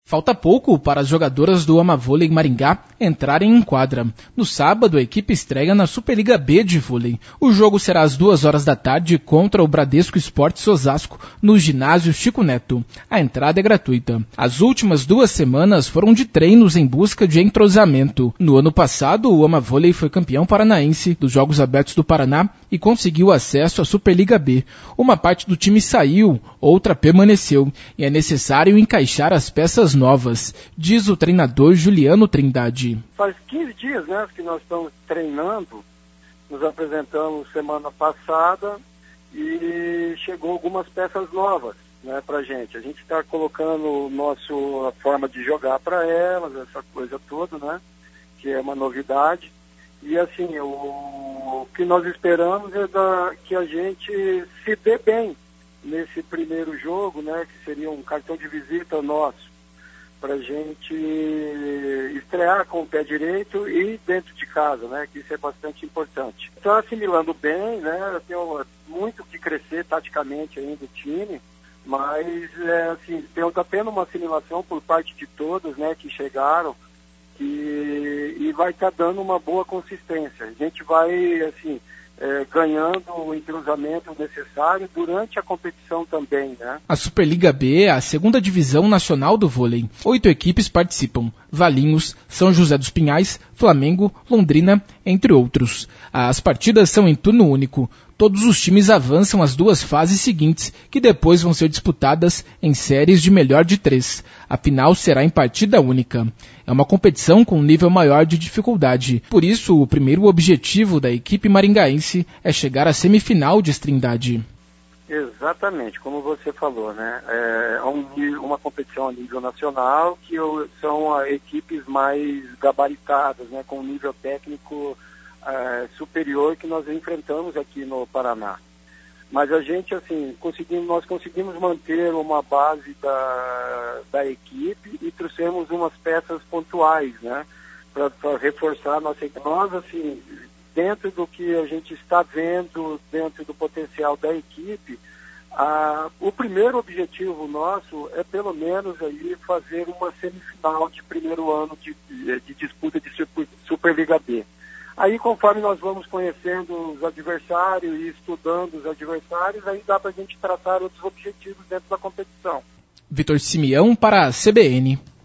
Falta pouco para as jogadoras do Amavôlei Maringá entrarem em quadra. No sábado, a equipe estreia na Superliga B de vôlei. O jogo será às 14h contra o Bradesco Esportes Osasco, no ginásio Chico Neto. A entrada é gratuita. As últimas 2 semanas foram de treinos em busca de entrosamento. No ano passado, o Amavôlei foi campeão paranaense dos Jogos Abertos do Paraná e conseguiu acesso à Superliga B. Uma parte do time saiu, outra permaneceu, e é necessário encaixar as peças novas, diz o treinador Juliano Trindade. Faz 15 dias, que nós estamos treinando, nos apresentamos semana passada e chegou algumas peças novas, pra gente. A gente está colocando a forma de jogar para elas, essa coisa toda, que é uma novidade. E assim, o que nós esperamos é que a gente se dê bem nesse primeiro jogo, que seria um cartão de visita nosso, para a gente estrear com o pé direito e dentro de casa, que isso é bastante importante. Está assimilando bem, tem muito que crescer taticamente ainda o time, mas está tendo uma assimilação por parte de todos, que chegaram, e vai estar dando uma boa consistência. A gente vai, ganhando o entrosamento necessário durante a competição também, A Superliga B é a 2ª divisão nacional do vôlei. 8 equipes participam: Valinhos, São José dos Pinhais, Flamengo, Londrina, entre outros. As partidas são em turno único. Todos os times avançam às 2 fases seguintes, que depois vão ser disputadas em séries de melhor de 3. A final será em partida única. É uma competição com um nível maior de dificuldade. Por isso, o primeiro objetivo da equipe maringaense é chegar à semifinal de Trindade. Exatamente, como você falou, é uma competição a nível nacional, que são equipes mais gabaritadas, com um nível técnico superior que nós enfrentamos aqui no Paraná. Mas a gente, nós conseguimos manter uma base da equipe e trouxemos umas peças pontuais, para reforçar a nossa equipe. Nós, dentro do que a gente está vendo, dentro do potencial da equipe, o primeiro objetivo nosso é pelo menos aí fazer uma semifinal de primeiro ano de disputa de Superliga B. Aí, conforme nós vamos conhecendo os adversários e estudando os adversários, aí dá para a gente traçar outros objetivos dentro da competição. Vitor Simeão para a CBN.